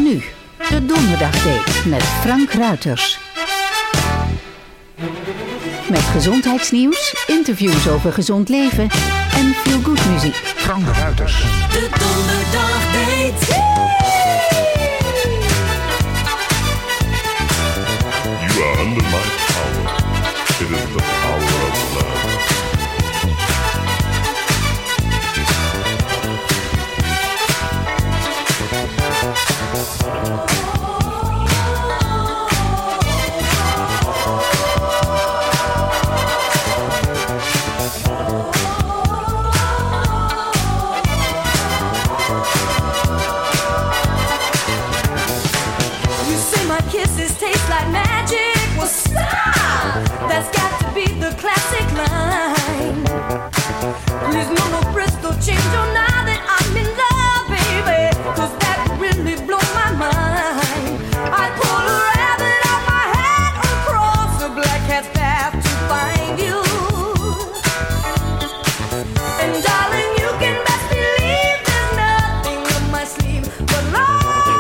En nu, de Donderdagdate met Frank Ruiters. Met gezondheidsnieuws, interviews over gezond leven en feel-good muziek. Frank Ruiters. De Donderdagdate. You are under my power. It is the power of love. You say my kisses taste like magic. Well, stop! That's got to be the classic line. Please no Bristol change your now that I'm in love, baby. 'Cause that really blows my mind. I pull a rabbit out my hat across the black cat's path to find you. And darling, you can best believe there's nothing up my sleeve but love.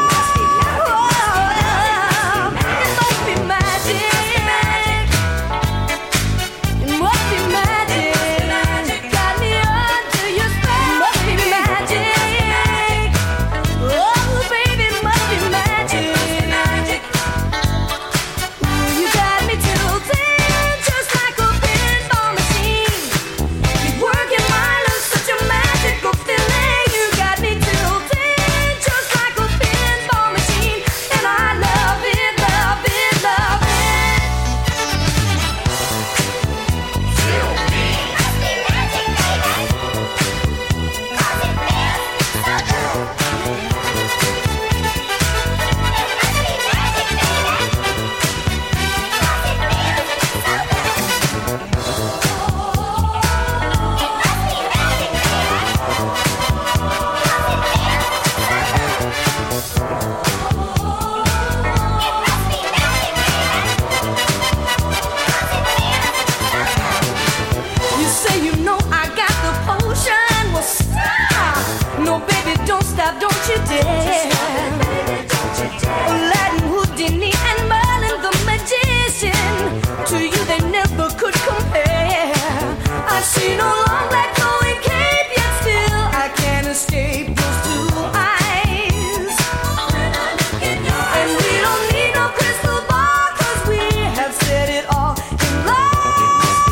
Don't you dare. Aladdin, Houdini, and Merlin the magician. To you they never could compare. I see no long black flowing cape, yet still I can't escape those two eyes. And we don't need no crystal ball, 'cause we have said it all in love.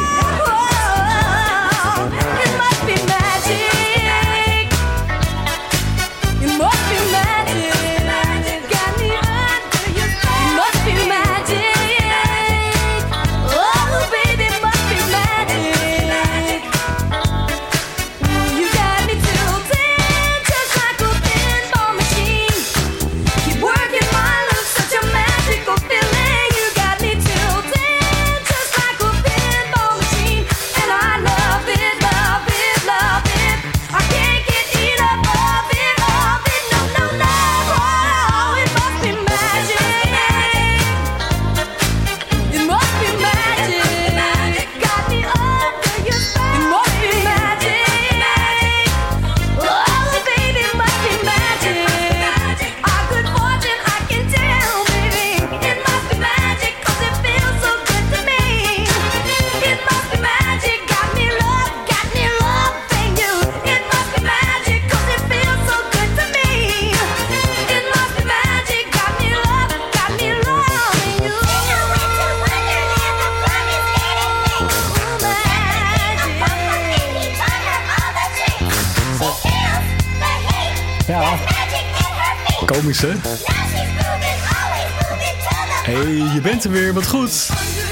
Oh, it must be magic. Komisch, hè? Hey, je bent er weer, wat goed.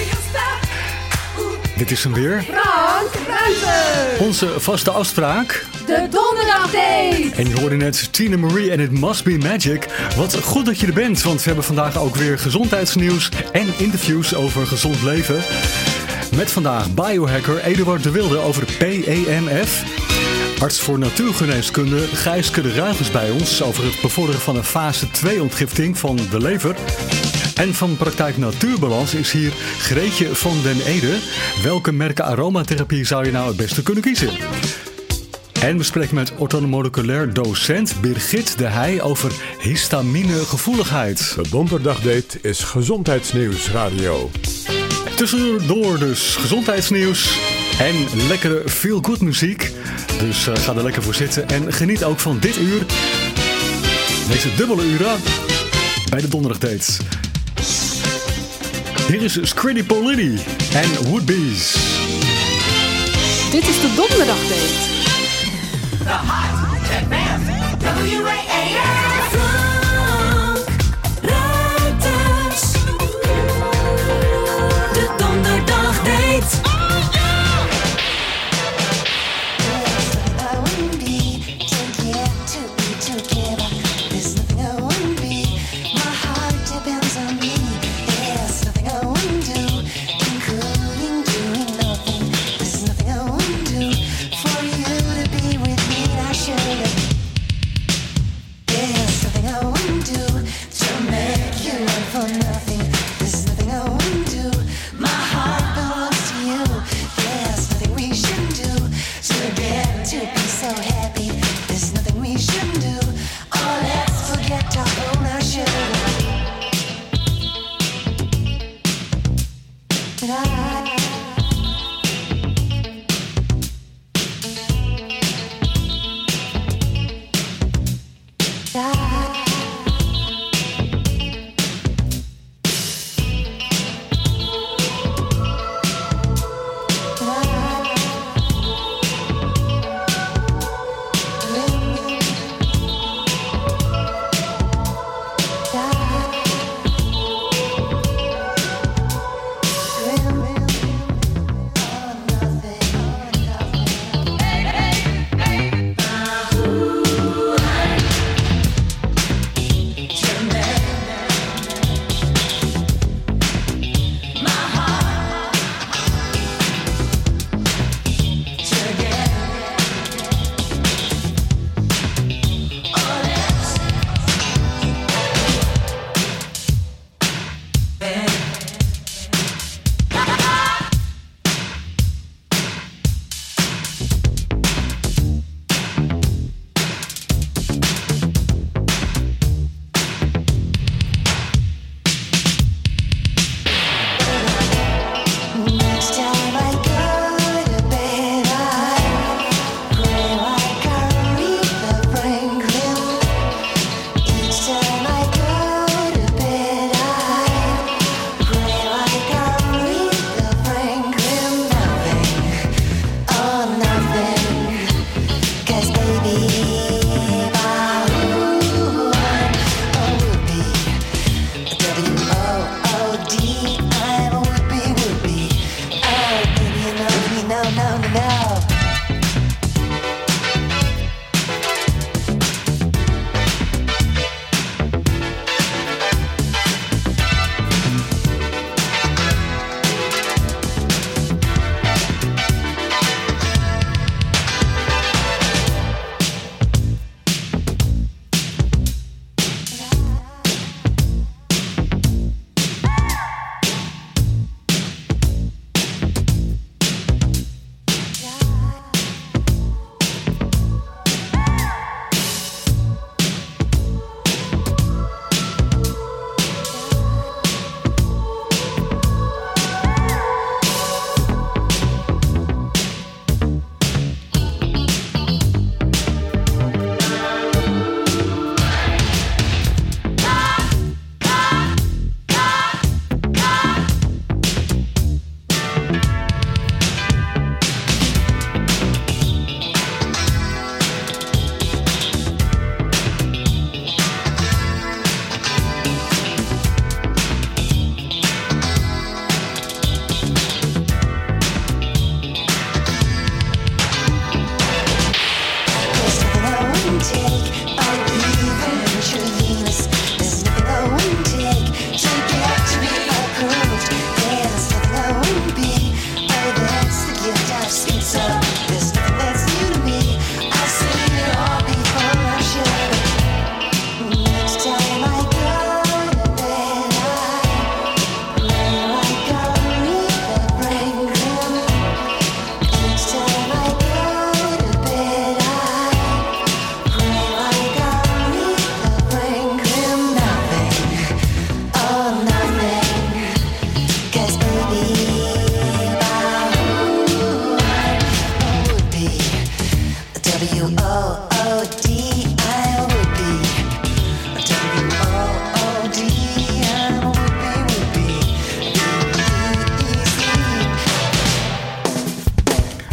Dit is hem weer. Frank Ruiters. Onze vaste afspraak. De Donderdagdate. En je hoorde net Tina Marie en It Must Be Magic. Wat goed dat je er bent, want we hebben vandaag ook weer gezondheidsnieuws en interviews over gezond leven. Met vandaag biohacker Eduard de Wilde over PEMF. Arts voor natuurgeneeskunde Gijske de Ruig is bij ons over het bevorderen van een fase 2 ontgifting van de lever. En van praktijk Natuurbalans is hier Greetje van den Ede. Welke merken aromatherapie zou je nou het beste kunnen kiezen? En we spreken met orthomoleculair docent Birgit de Heij over histaminegevoeligheid. De donderdagdate is Gezondheidsnieuws Radio. Tussendoor dus gezondheidsnieuws en lekkere feel-good muziek. Dus ga er lekker voor zitten en geniet ook van dit uur. Deze dubbele uren bij de donderdagdate. Hier is Scritti Politti en Would-Be's. Dit is de donderdagdate. The hot advanced WAAF. Ruiters. De donderdagdate. So happy, there's nothing we shouldn't do. All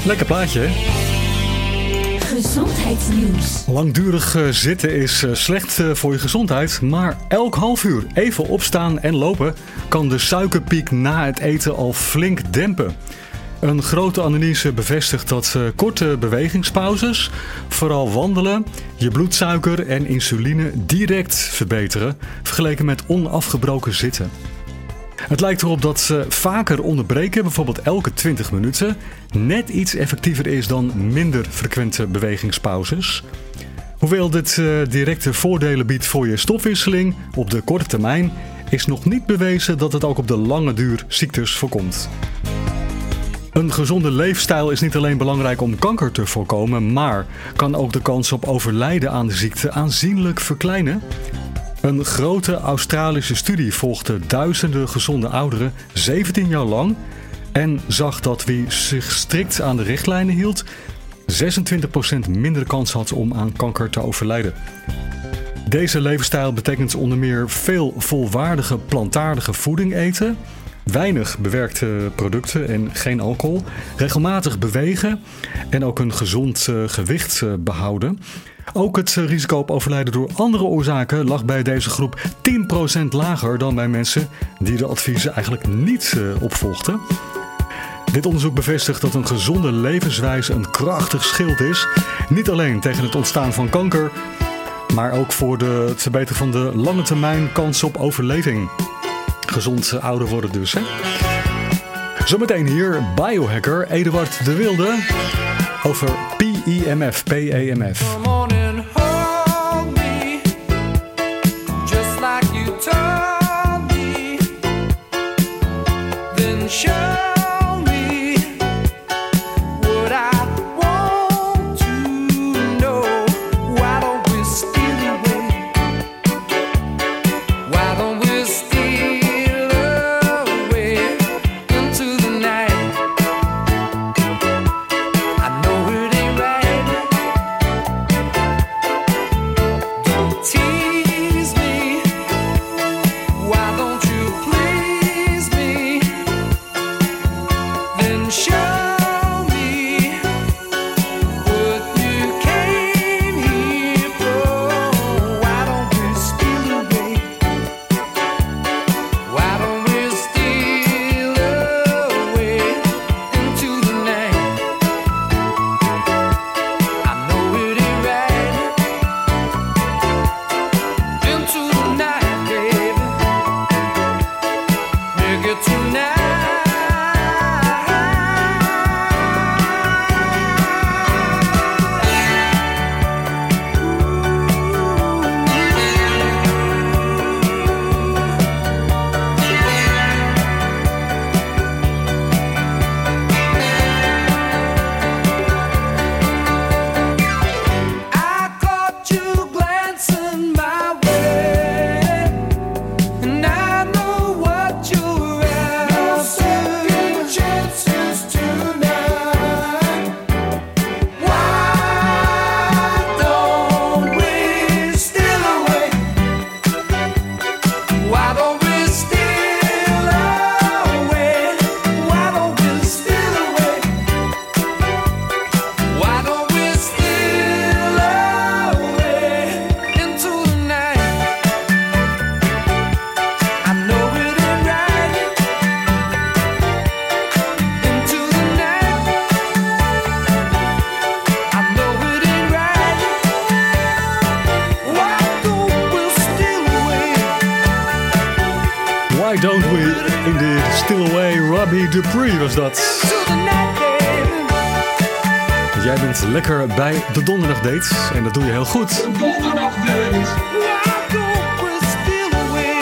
Lekker plaatje, hè? Gezondheidsnieuws. Langdurig zitten is slecht voor je gezondheid, maar elk half uur even opstaan en lopen kan de suikerpiek na het eten al flink dempen. Een grote analyse bevestigt dat korte bewegingspauzes, vooral wandelen, je bloedsuiker en insuline direct verbeteren, vergeleken met onafgebroken zitten. Het lijkt erop dat vaker onderbreken, bijvoorbeeld elke 20 minuten, net iets effectiever is dan minder frequente bewegingspauzes. Hoewel dit directe voordelen biedt voor je stofwisseling, op de korte termijn is nog niet bewezen dat het ook op de lange duur ziektes voorkomt. Een gezonde leefstijl is niet alleen belangrijk om kanker te voorkomen, maar kan ook de kans op overlijden aan de ziekte aanzienlijk verkleinen. Een grote Australische studie volgde duizenden gezonde ouderen 17 jaar lang en zag dat wie zich strikt aan de richtlijnen hield 26% minder kans had om aan kanker te overlijden. Deze levensstijl betekent onder meer veel volwaardige plantaardige voeding eten, weinig bewerkte producten en geen alcohol, regelmatig bewegen en ook een gezond gewicht behouden. Ook het risico op overlijden door andere oorzaken lag bij deze groep 10% lager dan bij mensen die de adviezen eigenlijk niet opvolgden. Dit onderzoek bevestigt dat een gezonde levenswijze een krachtig schild is, niet alleen tegen het ontstaan van kanker, maar ook voor het verbeteren van de lange termijn kans op overleving. Gezond ouder worden dus, hè? Zometeen hier biohacker Eduard de Wilde over PEMF. Come on and hold me, just like you told me. Then show me what I want to know. Why don't we steal away? Why don't we steal away into the night? I know it ain't right. Don't tease me. Why don't you please me? Then show me what you came here for. Why don't we steal away? Why don't we steal away into the night? I know it ain't right. Into the night, baby. Make it tonight. I caught you glancing my way, and I know what you're after. Second chances tonight. Why don't we steal away? Why don't we steal away? Why don't we steal away? Why don't we steal away into the night? I know it ain't right. Into the night. I know it ain't right. Why don't we steal away? Why don't we indeed steal away? Robbie Dupree was dat. To the night, baby. Jij bent lekker bij de donderdagdate en dat doe je heel goed. Why don't we steal away?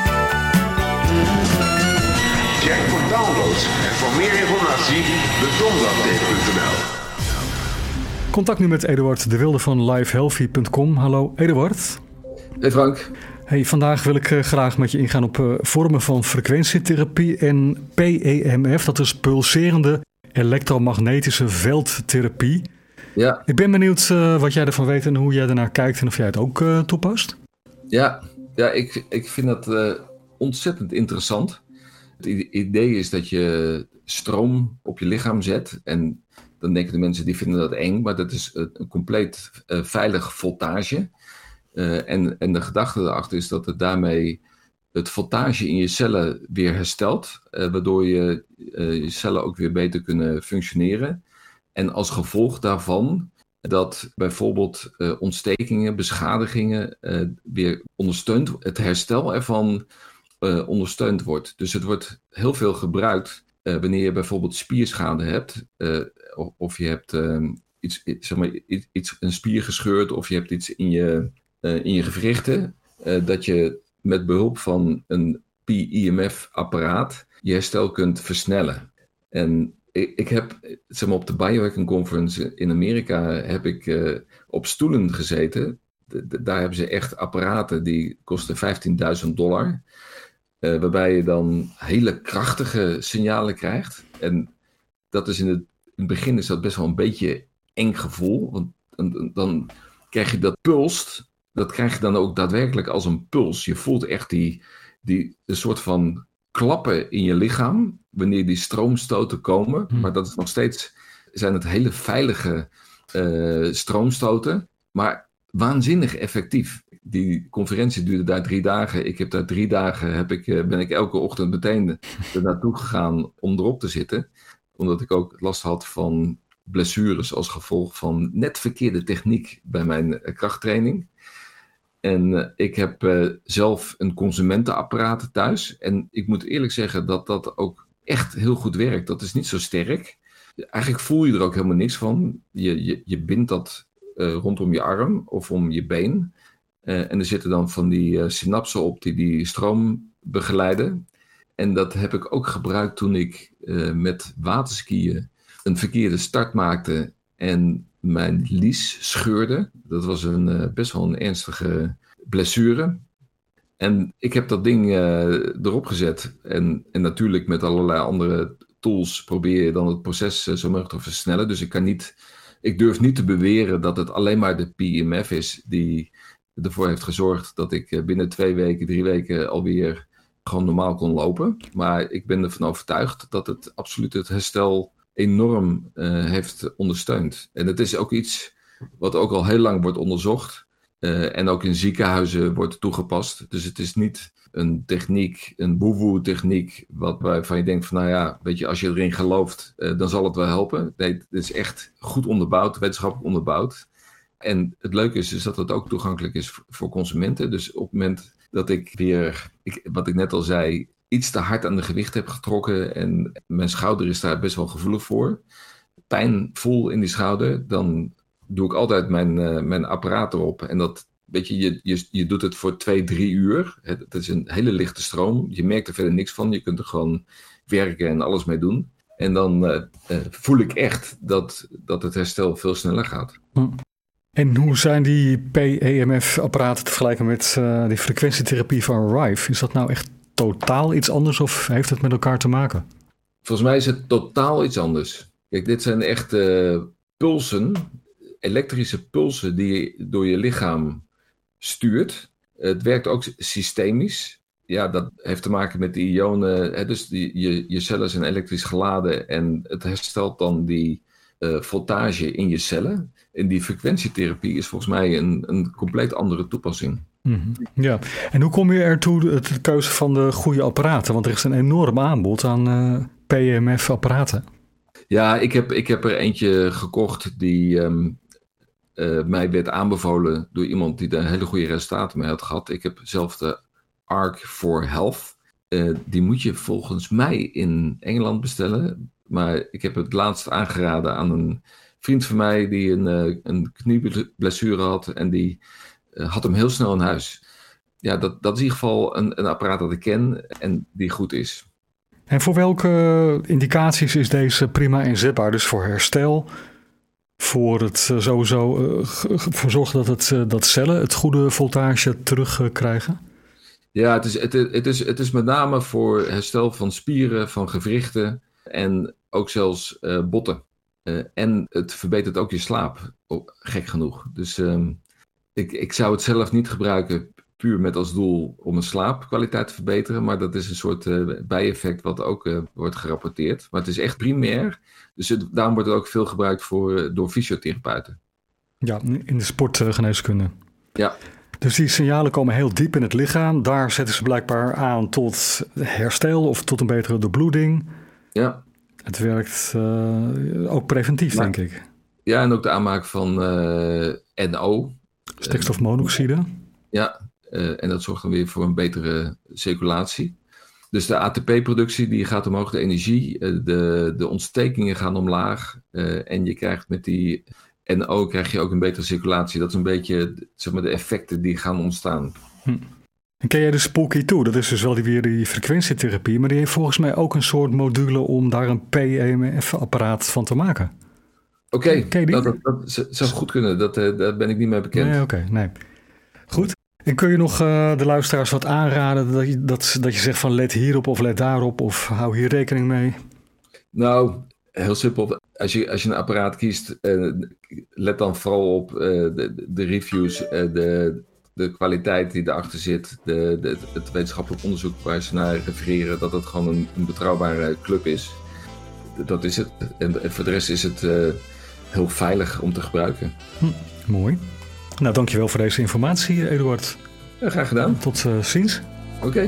Check voor downloads en voor meer informatie dedonderdagdate.nl. Contact nu met Eduard de Wilde van lifehealthy.com. Hallo Eduard. Hey Frank. Hey, vandaag wil ik graag met je ingaan op vormen van frequentietherapie en PEMF. Dat is pulserende elektromagnetische veldtherapie. Ja, Ik ben benieuwd wat jij ervan weet en hoe jij ernaar kijkt en of jij het ook toepast. ja ik vind dat ontzettend interessant. Het idee is dat je stroom op je lichaam zet en dan denken de mensen die vinden dat eng, maar dat is een compleet veilige voltage. En de gedachte erachter is dat het daarmee het voltage in je cellen weer herstelt, waardoor je cellen ook weer beter kunnen functioneren. En als gevolg daarvan dat bijvoorbeeld ontstekingen, beschadigingen weer ondersteund, het herstel ervan ondersteund wordt. Dus het wordt heel veel gebruikt wanneer je bijvoorbeeld spierschade hebt, of je hebt een spier gescheurd, of je hebt iets in je gewrichten, dat je met behulp van een PEMF-apparaat je herstel kunt versnellen. En ik heb, op de Biohacking Conference in Amerika heb ik op stoelen gezeten. Daar hebben ze echt apparaten die kosten $15.000. Waarbij je dan hele krachtige signalen krijgt. En dat is in het begin is dat best wel een beetje eng gevoel. Want dan krijg je dat pulst. Dat krijg je dan ook daadwerkelijk als een puls. Je voelt echt die soort van klappen in je lichaam wanneer die stroomstoten komen. Maar dat is nog steeds, zijn het hele veilige stroomstoten. Maar waanzinnig effectief. Die conferentie duurde daar 3 dagen. Ik heb daar 3 dagen, ben ik elke ochtend meteen er naartoe gegaan om erop te zitten. Omdat ik ook last had van blessures als gevolg van net verkeerde techniek bij mijn krachttraining. En ik heb zelf een consumentenapparaat thuis. En ik moet eerlijk zeggen dat dat ook echt heel goed werkt. Dat is niet zo sterk. Eigenlijk voel je er ook helemaal niks van. Je bindt dat rondom je arm of om je been. En er zitten dan van die synapsen op die stroom begeleiden. En dat heb ik ook gebruikt toen ik met waterskiën een verkeerde start maakte en mijn lies scheurde. Dat was best wel een ernstige blessure. En ik heb dat ding erop gezet. En natuurlijk met allerlei andere tools probeer je dan het proces zo mogelijk te versnellen. Dus ik durf niet te beweren dat het alleen maar de PEMF is die ervoor heeft gezorgd dat ik binnen 2 weken, 3 weken alweer gewoon normaal kon lopen. Maar ik ben ervan overtuigd dat het absoluut het herstel enorm heeft ondersteund. En het is ook iets wat ook al heel lang wordt onderzocht. En ook in ziekenhuizen wordt toegepast. Dus het is niet een techniek, een woe-woe techniek, waarvan je denkt van nou ja, weet je, als je erin gelooft, dan zal het wel helpen. Nee, het is echt goed onderbouwd, wetenschappelijk onderbouwd. En het leuke is dat het ook toegankelijk is voor consumenten. Dus op het moment dat ik weer, wat ik net al zei, iets te hard aan de gewicht heb getrokken en mijn schouder is daar best wel gevoelig voor, pijn voel in die schouder, dan doe ik altijd mijn apparaat erop. En dat, weet je doet het voor 2-3 uur. Het is een hele lichte stroom. Je merkt er verder niks van. Je kunt er gewoon werken en alles mee doen. En dan voel ik echt dat het herstel veel sneller gaat. En hoe zijn die PEMF-apparaten te vergelijken met die frequentietherapie van Rife? Is dat nou echt totaal iets anders of heeft het met elkaar te maken? Volgens mij is het totaal iets anders. Kijk, dit zijn echt pulsen, elektrische pulsen die je door je lichaam stuurt. Het werkt ook systemisch. Ja, dat heeft te maken met de ionen. Hè, dus je cellen zijn elektrisch geladen en het herstelt dan die voltage in je cellen. En die frequentietherapie is volgens mij een compleet andere toepassing. Mm-hmm. Ja, en hoe kom je ertoe de keuze van de goede apparaten? Want er is een enorm aanbod aan PEMF-apparaten. Ja, ik heb er eentje gekocht die mij werd aanbevolen door iemand die daar hele goede resultaten mee had gehad. Ik heb zelf de Arc for Health. Die moet je volgens mij in Engeland bestellen. Maar ik heb het laatst aangeraden aan een vriend van mij die een knieblessure had. En die had hem heel snel in huis. Ja, dat is in ieder geval een apparaat dat ik ken en die goed is. En voor welke indicaties is deze prima inzetbaar? Dus voor herstel, voor het sowieso voor zorgen dat cellen het goede voltage terugkrijgen? Ja, het is met name voor herstel van spieren, van gewrichten en ook zelfs botten. En het verbetert ook je slaap, gek genoeg. Dus ik zou het zelf niet gebruiken puur met als doel om een slaapkwaliteit te verbeteren. Maar dat is een soort bijeffect wat ook wordt gerapporteerd. Maar het is echt primair. Dus daarom wordt het ook veel gebruikt door fysiotherapeuten. Ja, in de sportgeneeskunde. Ja. Dus die signalen komen heel diep in het lichaam. Daar zetten ze blijkbaar aan tot herstel of tot een betere doorbloeding. Ja. Het werkt ook preventief, denk ik. Ja, en ook de aanmaak van NO. Stikstofmonoxide. Ja, en dat zorgt dan weer voor een betere circulatie. Dus de ATP-productie die gaat omhoog, de energie, de ontstekingen gaan omlaag. En je krijgt met die NO krijg je ook een betere circulatie. Dat is een beetje zeg maar, de effecten die gaan ontstaan. En ken jij de Spooky 2? Dat is dus wel weer die frequentietherapie, maar die heeft volgens mij ook een soort module om daar een PEMF-apparaat van te maken. Oké, dat zou goed kunnen. Daar ben ik niet mee bekend. Nee. Goed. En kun je nog de luisteraars wat aanraden dat je zegt van let hierop of let daarop of hou hier rekening mee? Nou, heel simpel. Als je een apparaat kiest, let dan vooral op de reviews, de kwaliteit die erachter zit, het wetenschappelijk onderzoek waar ze naar refereren, dat het gewoon een betrouwbare club is. Dat is het. En voor de rest is het heel veilig om te gebruiken. Mooi. Nou, dankjewel voor deze informatie, Eduard. Ja, graag gedaan. Tot ziens. Oké.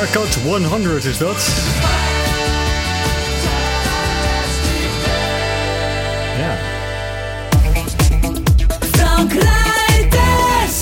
Haircut 100 is dat. Ja. Frank Ruiters.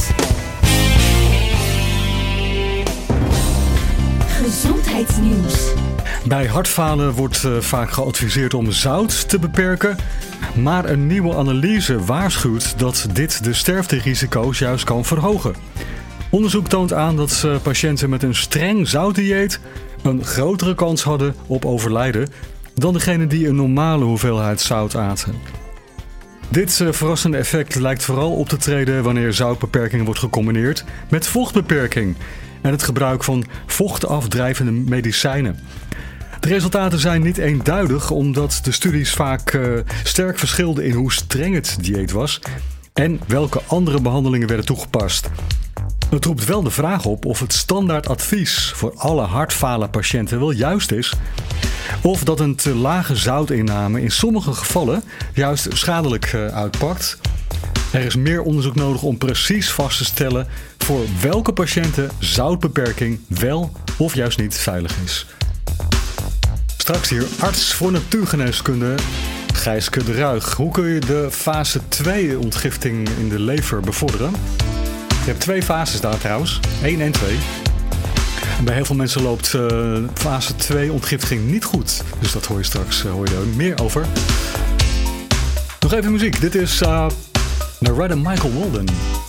Gezondheidsnieuws. Bij hartfalen wordt vaak geadviseerd om zout te beperken. Maar een nieuwe analyse waarschuwt dat dit de sterfterisico's juist kan verhogen. Onderzoek toont aan dat patiënten met een streng zoutdieet een grotere kans hadden op overlijden dan degenen die een normale hoeveelheid zout aten. Dit verrassende effect lijkt vooral op te treden wanneer zoutbeperking wordt gecombineerd met vochtbeperking en het gebruik van vochtafdrijvende medicijnen. De resultaten zijn niet eenduidig omdat de studies vaak sterk verschilden in hoe streng het dieet was en welke andere behandelingen werden toegepast. Het roept wel de vraag op of het standaardadvies voor alle hartfalen patiënten wel juist is, of dat een te lage zoutinname in sommige gevallen juist schadelijk uitpakt. Er is meer onderzoek nodig om precies vast te stellen voor welke patiënten zoutbeperking wel of juist niet veilig is. Straks hier arts voor natuurgeneeskunde Gijske de Ruig. Hoe kun je de fase 2 ontgifting in de lever bevorderen? Je hebt 2 fases daar trouwens, 1 en 2. En bij heel veel mensen loopt fase 2 ontgiftiging niet goed. Dus dat hoor je straks er meer over. Nog even muziek. Dit is Narada Michael Walden.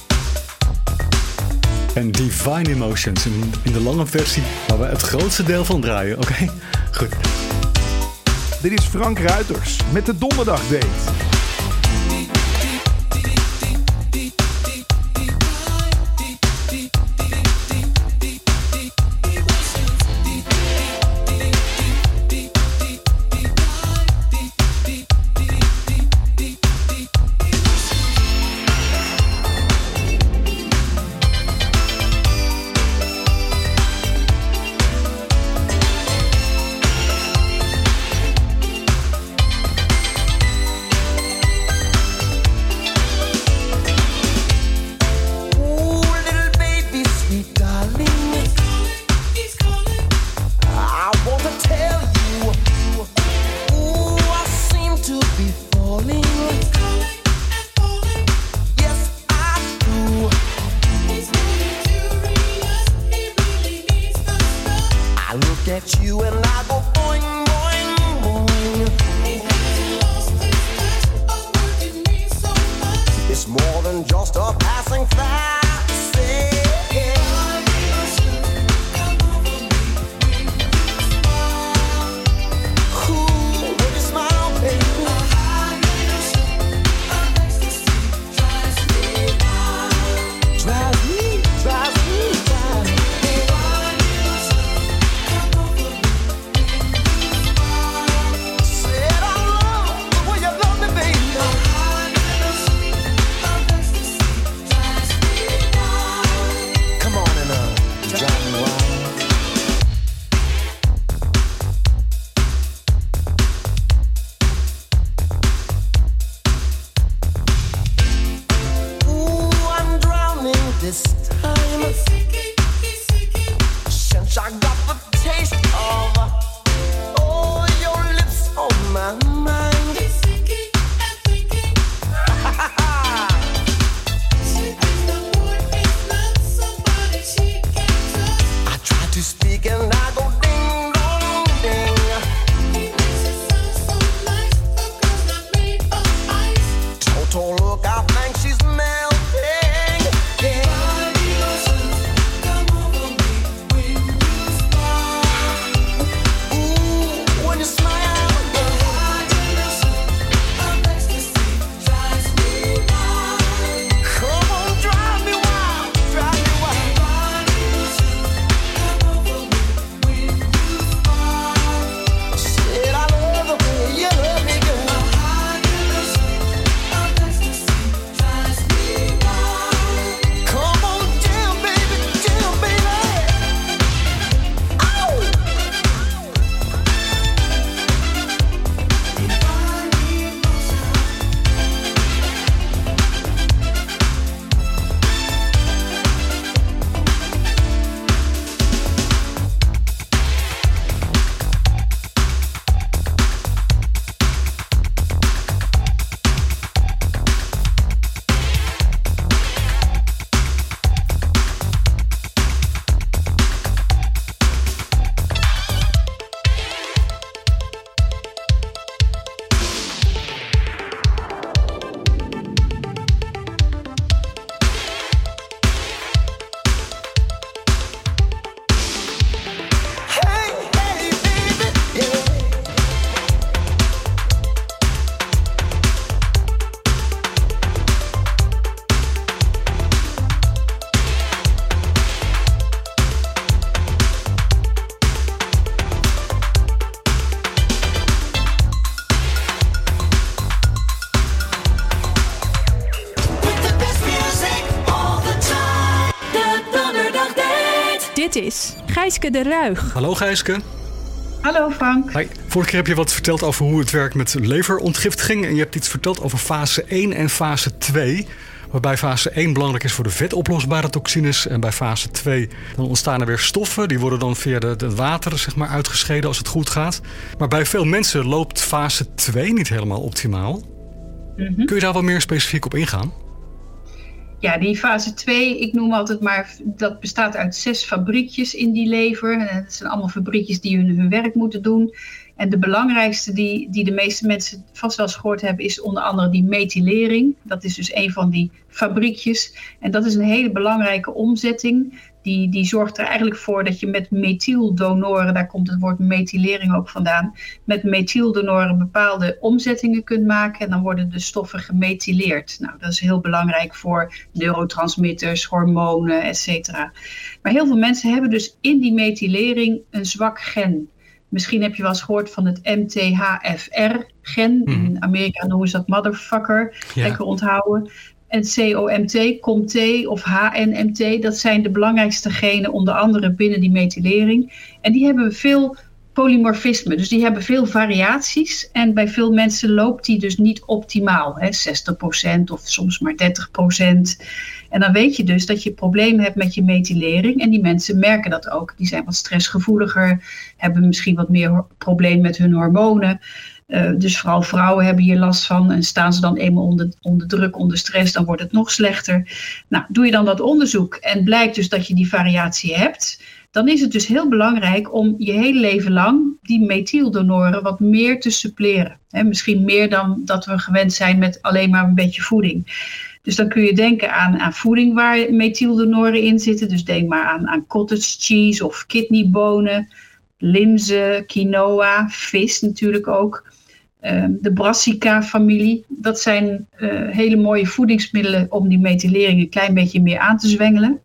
En Divine Emotions in de lange versie waar we het grootste deel van draaien. Oké, goed. Dit is Frank Ruiters met de Donderdagdate. Gijske de Ruig. Hallo Gijske. Hallo Frank. Hi. Vorige keer heb je wat verteld over hoe het werkt met leverontgiftiging. En je hebt iets verteld over fase 1 en fase 2. Waarbij fase 1 belangrijk is voor de vetoplosbare toxines. En bij fase 2 dan ontstaan er weer stoffen. Die worden dan via het water zeg maar, uitgescheiden als het goed gaat. Maar bij veel mensen loopt fase 2 niet helemaal optimaal. Mm-hmm. Kun je daar wat meer specifiek op ingaan? Ja, die fase 2, ik noem altijd maar, dat bestaat uit 6 fabriekjes in die lever. En dat zijn allemaal fabriekjes die hun werk moeten doen. En de belangrijkste die de meeste mensen vast wel eens gehoord hebben, is onder andere die methylering. Dat is dus een van die fabriekjes. En dat is een hele belangrijke omzetting. Die zorgt er eigenlijk voor dat je met methyldonoren, daar komt het woord methylering ook vandaan, met methyldonoren bepaalde omzettingen kunt maken en dan worden de stoffen gemethyleerd. Nou, dat is heel belangrijk voor neurotransmitters, hormonen, etc. Maar heel veel mensen hebben dus in die methylering een zwak gen. Misschien heb je wel eens gehoord van het MTHFR-gen. In Amerika noemen ze dat motherfucker. Ja. Lekker onthouden. En COMT, COMT of HNMT, dat zijn de belangrijkste genen onder andere binnen die methylering. En die hebben veel polymorfisme, dus die hebben veel variaties. En bij veel mensen loopt die dus niet optimaal, 60% of soms maar 30%. En dan weet je dus dat je problemen hebt met je methylering. En die mensen merken dat ook. Die zijn wat stressgevoeliger, hebben misschien wat meer problemen met hun hormonen. Dus vooral vrouwen hebben hier last van. En staan ze dan eenmaal onder druk, onder stress, dan wordt het nog slechter. Nou, doe je dan dat onderzoek en blijkt dus dat je die variatie hebt, dan is het dus heel belangrijk om je hele leven lang die methyldonoren wat meer te suppleren. Misschien meer dan dat we gewend zijn met alleen maar een beetje voeding. Dus dan kun je denken aan voeding waar methyldonoren in zitten. Dus denk maar aan cottage cheese of kidneybonen, linzen, quinoa, vis natuurlijk ook. De brassica-familie. Dat zijn hele mooie voedingsmiddelen om die methylering een klein beetje meer aan te zwengelen.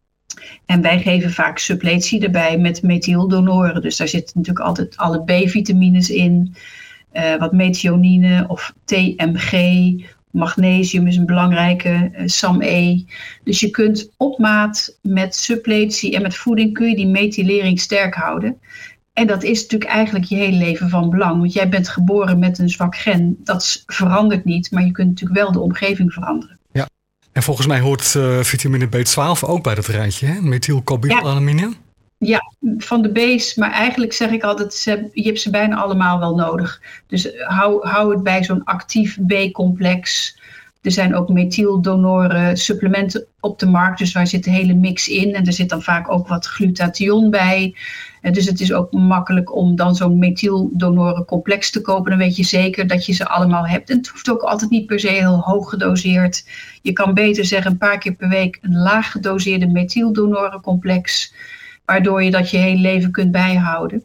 En wij geven vaak suppletie erbij met methyldonoren. Dus daar zitten natuurlijk altijd alle B-vitamines in. Wat methionine of TMG. Magnesium is een belangrijke, SAM-E. Dus je kunt op maat met suppletie en met voeding kun je die methylering sterk houden. En dat is natuurlijk eigenlijk je hele leven van belang. Want jij bent geboren met een zwak gen. Dat verandert niet, maar je kunt natuurlijk wel de omgeving veranderen. Ja, en volgens mij hoort vitamine B12 ook bij dat rijtje, hè? Methylcobalaminine. Ja, van de B's. Maar eigenlijk zeg ik altijd, je hebt ze bijna allemaal wel nodig. Dus hou het bij zo'n actief B-complex. Er zijn ook methyldonoren supplementen op de markt. Dus waar zit de hele mix in. En er zit dan vaak ook wat glutathion bij. Dus het is ook makkelijk om dan zo'n methyldonoren complex te kopen. Dan weet je zeker dat je ze allemaal hebt. En het hoeft ook altijd niet per se heel hoog gedoseerd. Je kan beter zeggen een paar keer per week een laag gedoseerde methyldonoren complex. Waardoor je dat je hele leven kunt bijhouden.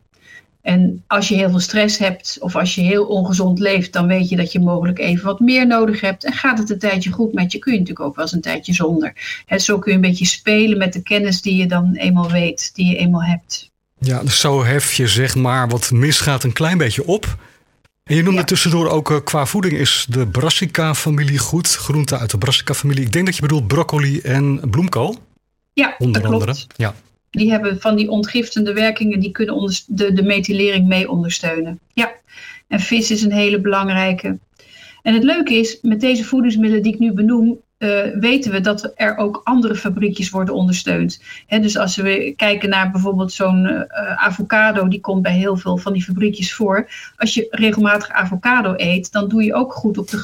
En als je heel veel stress hebt of als je heel ongezond leeft, dan weet je dat je mogelijk even wat meer nodig hebt. En gaat het een tijdje goed met je, kun je natuurlijk ook wel eens een tijdje zonder. En zo kun je een beetje spelen met de kennis die je dan eenmaal weet, die je eenmaal hebt. Ja, dus zo hef je zeg maar wat misgaat een klein beetje op. En je noemde tussendoor ook qua voeding is de brassica-familie goed. Groenten uit de brassica-familie. Ik denk dat je bedoelt broccoli en bloemkool. Ja, onder dat andere. Klopt. Ja. Die hebben van die ontgiftende werkingen, die kunnen de methylering mee ondersteunen. Ja, en vis is een hele belangrijke. En het leuke is, met deze voedingsmiddelen die ik nu benoem, weten we dat er ook andere fabriekjes worden ondersteund. Dus als we kijken naar bijvoorbeeld zo'n avocado, die komt bij heel veel van die fabriekjes voor. Als je regelmatig avocado eet, dan doe je ook goed op de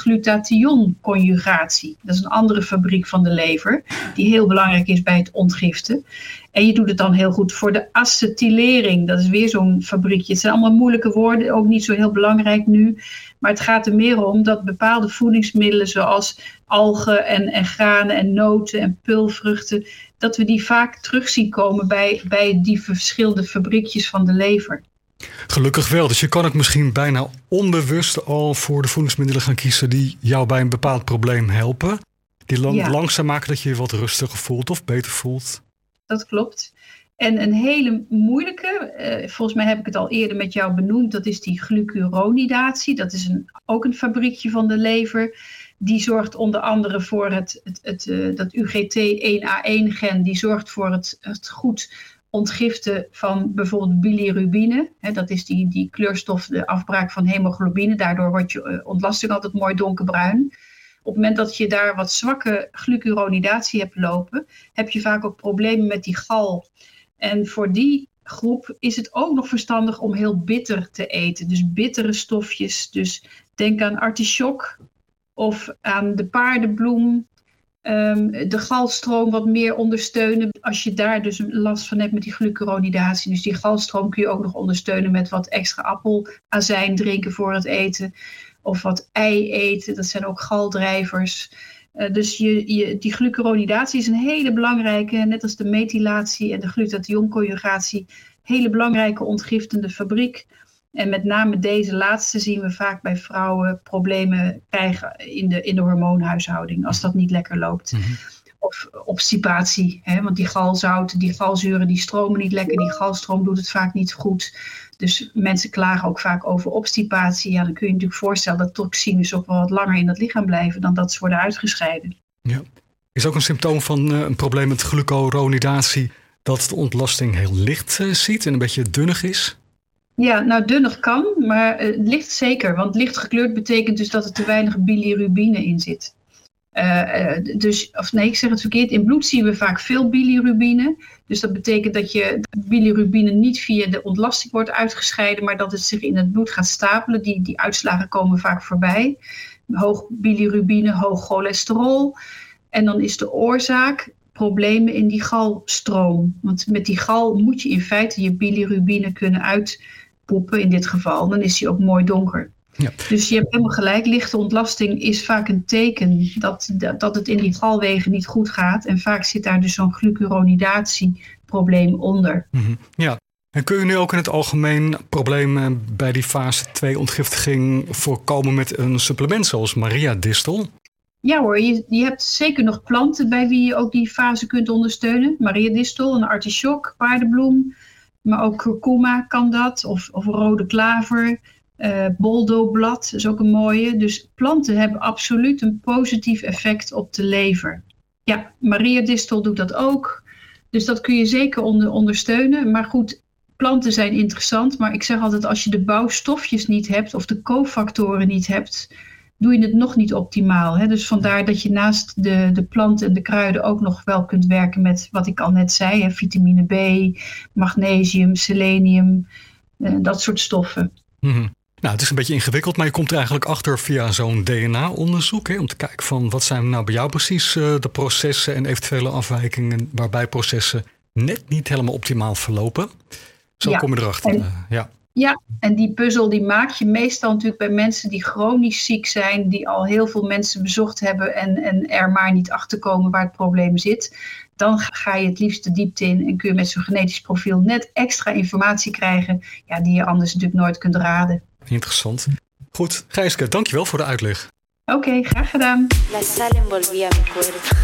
glutathion-conjugatie. Dat is een andere fabriek van de lever, die heel belangrijk is bij het ontgiften. En je doet het dan heel goed voor de acetylering. Dat is weer zo'n fabriekje. Het zijn allemaal moeilijke woorden, ook niet zo heel belangrijk nu. Maar het gaat er meer om dat bepaalde voedingsmiddelen zoals algen en granen en noten en peulvruchten, dat we die vaak terug zien komen bij die verschillende fabriekjes van de lever. Gelukkig wel. Dus je kan ook misschien bijna onbewust al voor de voedingsmiddelen gaan kiezen die jou bij een bepaald probleem helpen. Die langzaam maken dat je je wat rustiger voelt of beter voelt. Dat klopt. En een hele moeilijke, volgens mij heb ik het al eerder met jou benoemd, dat is die glucuronidatie. Dat is ook een fabriekje van de lever. Die zorgt onder andere voor dat UGT1A1-gen, die zorgt voor het goed ontgiften van bijvoorbeeld bilirubine. Dat is die kleurstof, de afbraak van hemoglobine. Daardoor wordt je ontlasting altijd mooi donkerbruin. Op het moment dat je daar wat zwakke glucuronidatie hebt lopen, heb je vaak ook problemen met die gal. En voor die groep is het ook nog verstandig om heel bitter te eten. Dus bittere stofjes. Dus denk aan artichok of aan de paardenbloem. De galstroom wat meer ondersteunen. Als je daar dus last van hebt met die glucuronidatie. Dus die galstroom kun je ook nog ondersteunen met wat extra appelazijn drinken voor het eten. Of wat ei eten. Dat zijn ook galdrijvers. Dus die glucuronidatie is een hele belangrijke, net als de methylatie en de glutathionconjugatie, hele belangrijke ontgiftende fabriek. En met name deze laatste zien we vaak bij vrouwen problemen krijgen in de hormoonhuishouding, als dat niet lekker loopt. Mm-hmm. Of obstipatie, want die galzouten, die galzuren, die stromen niet lekker, die galstroom doet het vaak niet goed. Dus mensen klagen ook vaak over obstipatie. Ja, dan kun je natuurlijk voorstellen dat toxines ook wel wat langer in het lichaam blijven dan dat ze worden uitgescheiden. Ja. Is ook een symptoom van een probleem met glucuronidatie dat de ontlasting heel licht ziet en een beetje dunnig is? Ja, nou dunnig kan, maar licht zeker. Want licht gekleurd betekent dus dat er te weinig bilirubine in zit. Ik zeg het verkeerd. In bloed zien we vaak veel bilirubine. Dus dat betekent dat je bilirubine niet via de ontlasting wordt uitgescheiden, maar dat het zich in het bloed gaat stapelen. Die uitslagen komen vaak voorbij. Hoog bilirubine, hoog cholesterol. En dan is de oorzaak problemen in die galstroom. Want met die gal moet je in feite je bilirubine kunnen uitpoepen in dit geval. Dan is die ook mooi donker. Ja. Dus je hebt helemaal gelijk, lichte ontlasting is vaak een teken dat het in die galwegen niet goed gaat. En vaak zit daar dus zo'n glucuronidatieprobleem onder. Mm-hmm. Ja, en kun je nu ook in het algemeen problemen bij die fase 2 ontgiftiging voorkomen met een supplement zoals Maria Distel? Ja hoor, je hebt zeker nog planten bij wie je ook die fase kunt ondersteunen. Maria Distel, een artichok, paardenbloem, maar ook kurkuma kan dat, of rode klaver. Boldoblad is ook een mooie. Dus planten hebben absoluut een positief effect op de lever. Ja, Maria Distel doet dat ook. Dus dat kun je zeker ondersteunen. Maar goed, planten zijn interessant. Maar ik zeg altijd, als je de bouwstofjes niet hebt of de cofactoren niet hebt, doe je het nog niet optimaal. Hè? Dus vandaar dat je naast de planten en de kruiden ook nog wel kunt werken met wat ik al net zei. Hè? Vitamine B, magnesium, selenium, dat soort stoffen. Mm-hmm. Nou, het is een beetje ingewikkeld, maar je komt er eigenlijk achter via zo'n DNA-onderzoek. Om te kijken van wat zijn nou bij jou precies de processen en eventuele afwijkingen waarbij processen net niet helemaal optimaal verlopen. Zo kom je erachter. Ja, en die puzzel die maak je meestal natuurlijk bij mensen die chronisch ziek zijn, die al heel veel mensen bezocht hebben en er maar niet achter komen waar het probleem zit. Dan ga je het liefst de diepte in en kun je met zo'n genetisch profiel net extra informatie krijgen, die je anders natuurlijk nooit kunt raden. Interessant. Goed, Gijske, dankjewel voor de uitleg. Oké, graag gedaan. La sal envolvía mi cuerpo.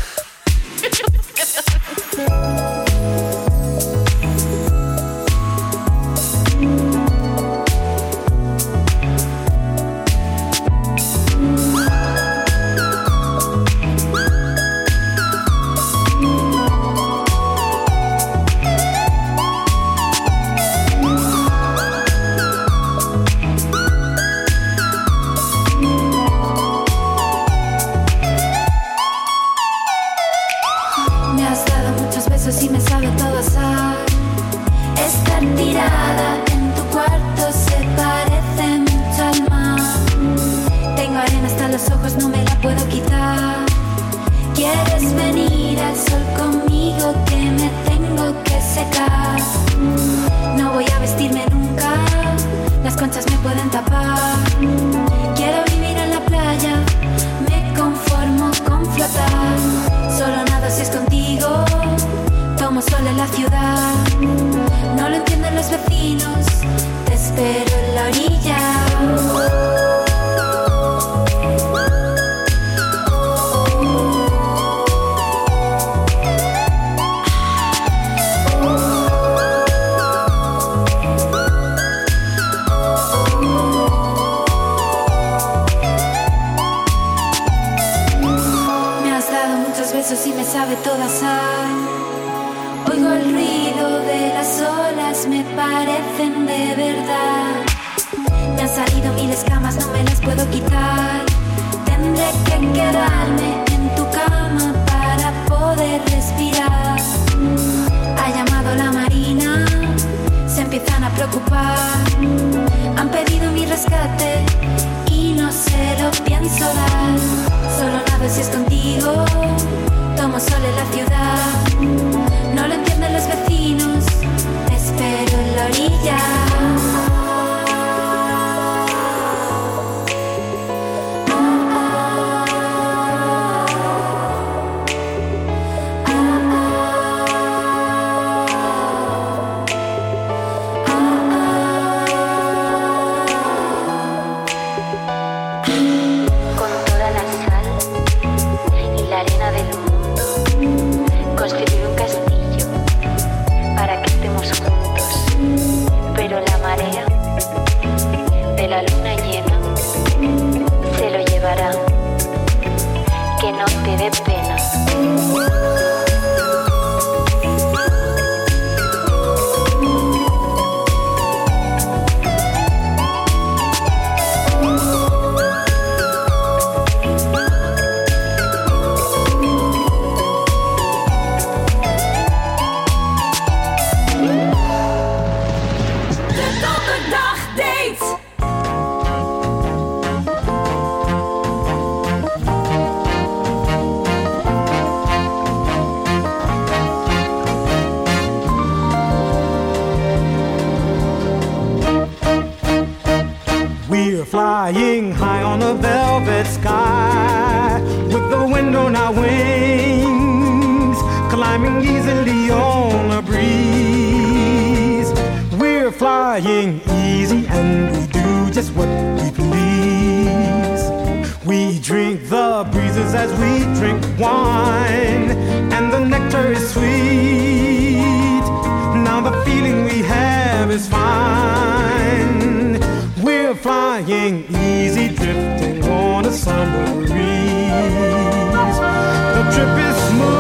Si me sabe todo a sal. Estar tirada en tu cuarto se parece mucho al mar. Tengo arena hasta los ojos, no me la puedo quitar. ¿Quieres venir al sol conmigo que me tengo que secar? No voy a vestirme nunca, las conchas me pueden tapar. Quiero vivir en la playa, me conformo con flotar. Solo nado si es contigo. Tomo sol en la ciudad, no lo entienden los vecinos, te espero en la orilla. Me has dado muchos besos y me sabe toda sal. Oigo el ruido de las parecen de verdad. Me han salido mil escamas, no me las puedo quitar. Tendré que quedarme en tu cama para poder respirar. Ha llamado la marina, se empiezan a preocupar. Han pedido mi rescate y no se lo pienso dar. Solo nado si es contigo, tomo sol en la ciudad. No lo entienden los vecinos, te espero en la orilla. Que no te dé pena. Flying high on a velvet sky, with the wind on our wings, climbing easily on a breeze. We're flying easy and we do just what we please. We drink the breezes as we drink wine, and the nectar is sweet. Now the feeling we have is fine. We're flying easy, drifting on a summer breeze. The trip is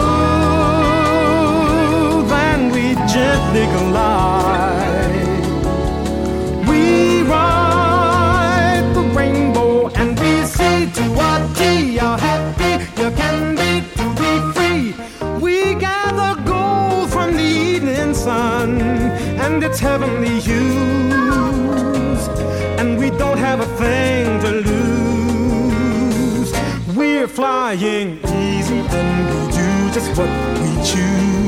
smooth and we gently glide. We ride the rainbow and we say to our tea, how happy you can be to be free. We gather gold from the evening sun and its heavenly hues, and we don't have a thing to lose. We're flying easy and we do just what we choose.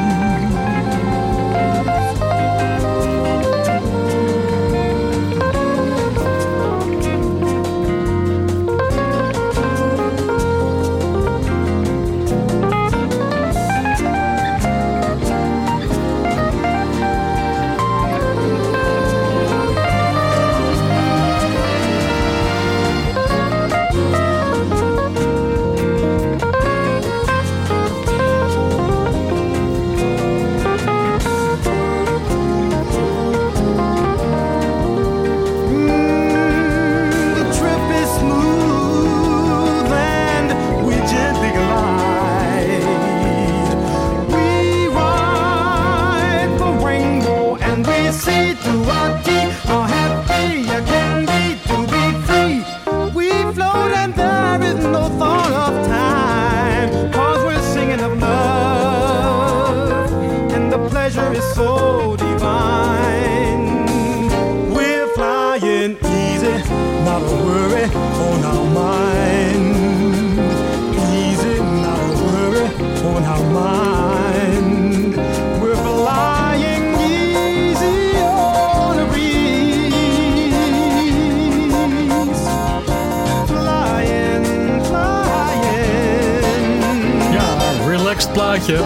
Plaatje.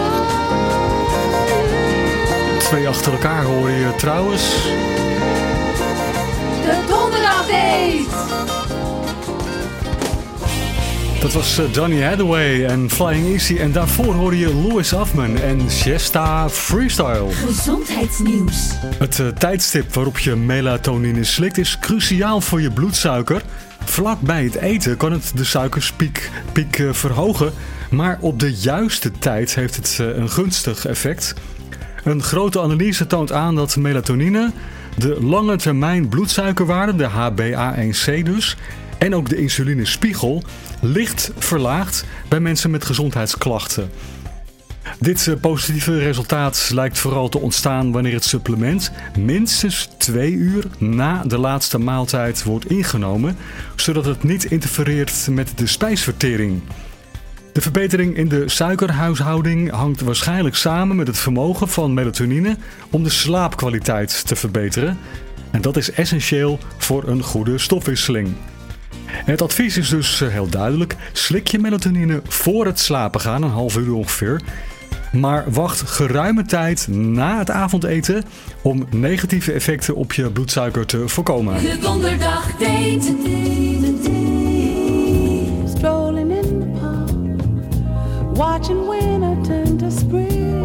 2 achter elkaar hoor je trouwens. De Donderdagdate! Dat was Donny Hathaway en Flying Easy. En daarvoor hoorde je Louis Huffman en Siesta Freestyle. Gezondheidsnieuws. Het tijdstip waarop je melatonine slikt is cruciaal voor je bloedsuiker. Vlak bij het eten kan het de suikerspiek verhogen. Maar op de juiste tijd heeft het een gunstig effect. Een grote analyse toont aan dat melatonine, de lange termijn bloedsuikerwaarde, de HbA1c dus, en ook de insulinespiegel licht verlaagt bij mensen met gezondheidsklachten. Dit positieve resultaat lijkt vooral te ontstaan wanneer het supplement minstens 2 uur na de laatste maaltijd wordt ingenomen, zodat het niet interfereert met de spijsvertering. De verbetering in de suikerhuishouding hangt waarschijnlijk samen met het vermogen van melatonine om de slaapkwaliteit te verbeteren. En dat is essentieel voor een goede stofwisseling. Het advies is dus heel duidelijk: slik je melatonine voor het slapen gaan, een half uur ongeveer. Maar wacht geruime tijd na het avondeten om negatieve effecten op je bloedsuiker te voorkomen. De donderdag date. Strolling in the park, watching winter turn to spring.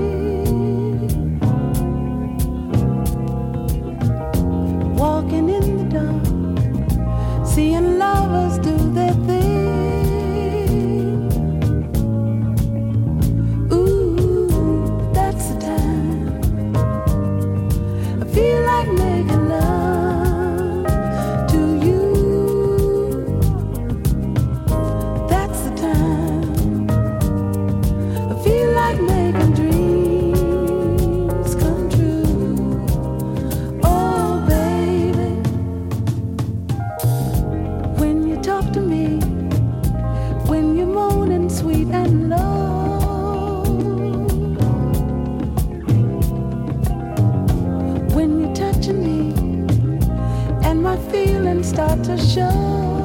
Walking in the dark, seeing lovers do their thing. Feel like making love to you. That's the time. I feel like making dreams come true. Oh baby, when you talk to me, when you're moaning sweet and low, me and my feelings start to show.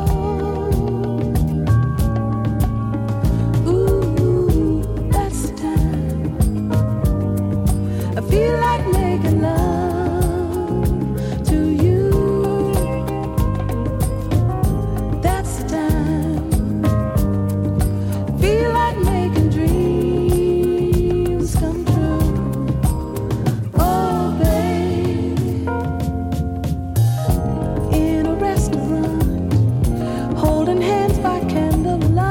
Ooh, that's the time. I feel like making love to you. That's the time. I feel like making dreams come true. Oh baby, in a restaurant, holding hands by candlelight,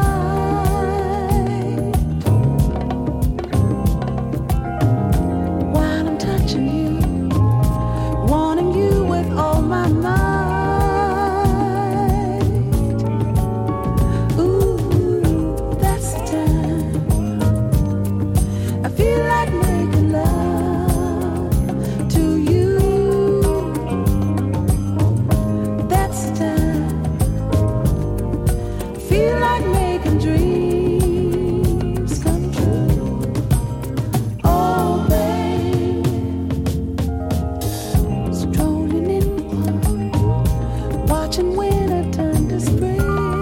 while I'm touching you, wanting you with all my might. Ooh, that's the time. I feel like making love to you. That's the time. I feel like making dreams come true. Oh baby, strolling in the park, watching winter turn to spring.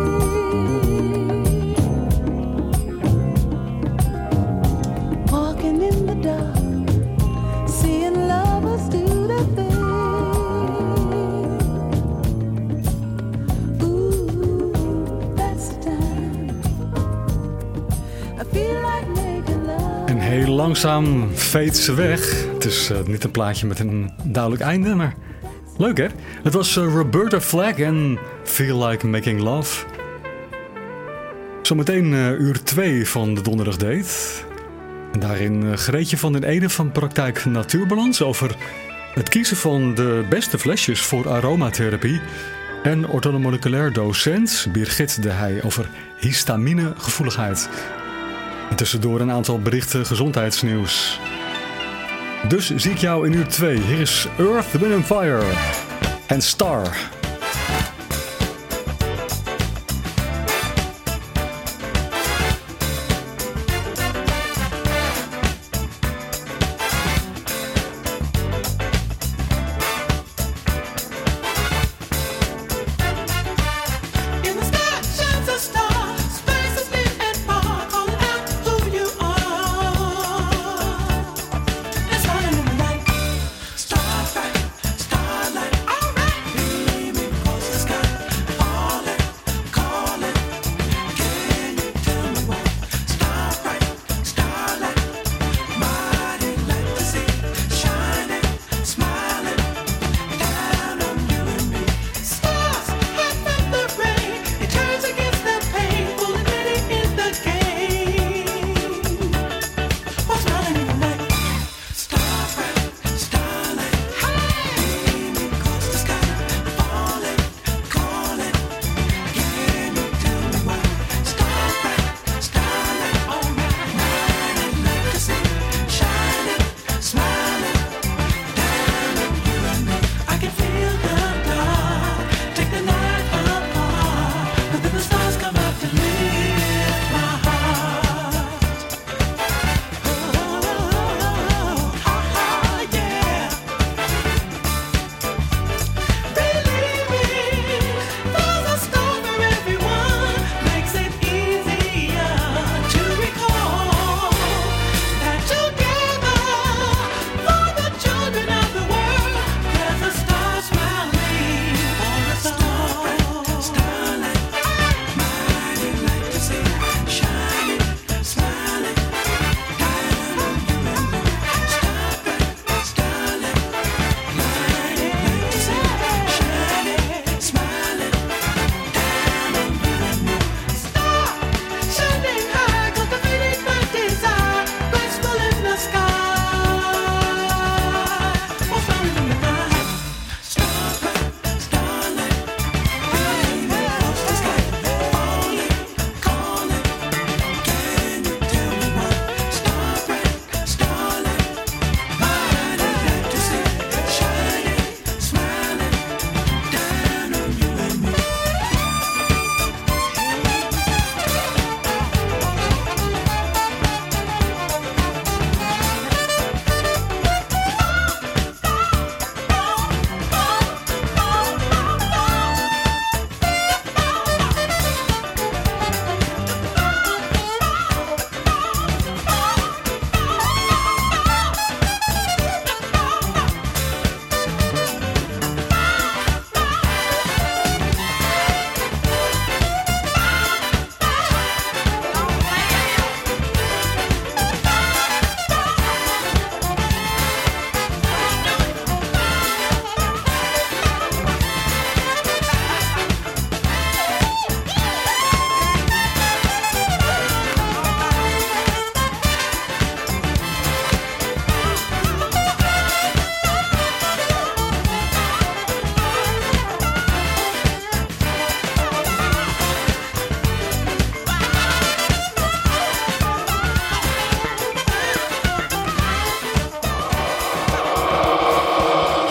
Walking in the dark, seeing lovers do their thing. Ooh, that's the time. I feel like making love. En heel langzaam veet ze weg. Het is niet een plaatje met een duidelijk einde, maar leuk hè? Het was Roberta Flack en Feel Like Making Love. Zometeen uur 2 van de Donderdag Date. En daarin Greetje van den Ede van Praktijk Natuurbalans over het kiezen van de beste flesjes voor aromatherapie. En orthomoleculair docent Birgit de Heij over histaminegevoeligheid. En tussendoor een aantal berichten gezondheidsnieuws. Dus zie ik jou in uur 2. Hier is Earth, Wind and Fire en Star. In the sky shines a star, space is near and far, calling out who you are. It's running in the night, starlight, starlight, alright.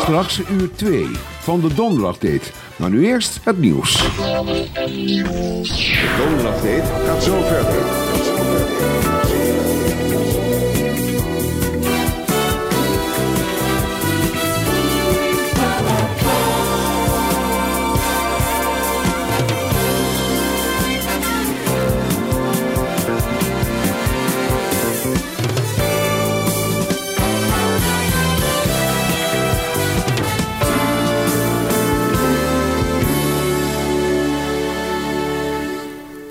Straks uur 2 van de Donderdagdate. Maar nu eerst het nieuws. De Donderdagdate gaat zo verder.